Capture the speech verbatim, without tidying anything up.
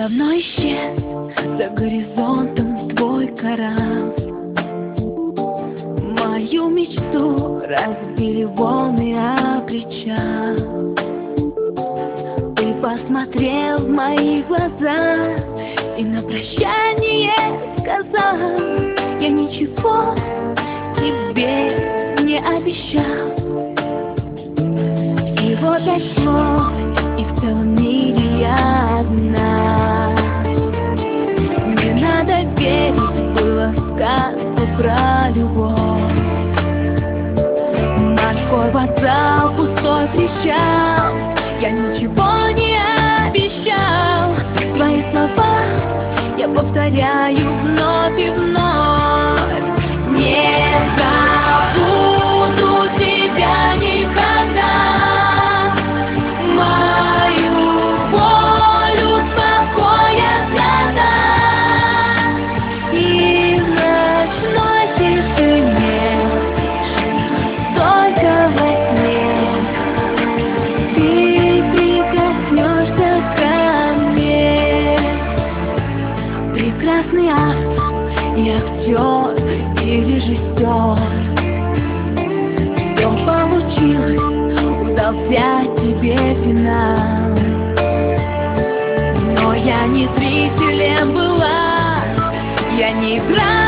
давно исчез за горизонтом твой корабль. Мою мечту разбили волны о причал. Ты посмотрел в мои глаза и на прощание сказал: я ничего тебе не обещал. Всего пять слов, и в целом мире я одна. Не надо верить было в сказку про любовь. Морской вокзал, пустой причал, я ничего не обещал. Твои слова я повторяю вновь и вновь. Не забуду тебя никогда. Мою боль успокоят слеза. И в ночной тишине, только во сне, ты прикоснешься ко мне. Прекрасный автор и актер, и режиссер. Все получилось, удался тебе финал. Но я не зрителем была, я не играла.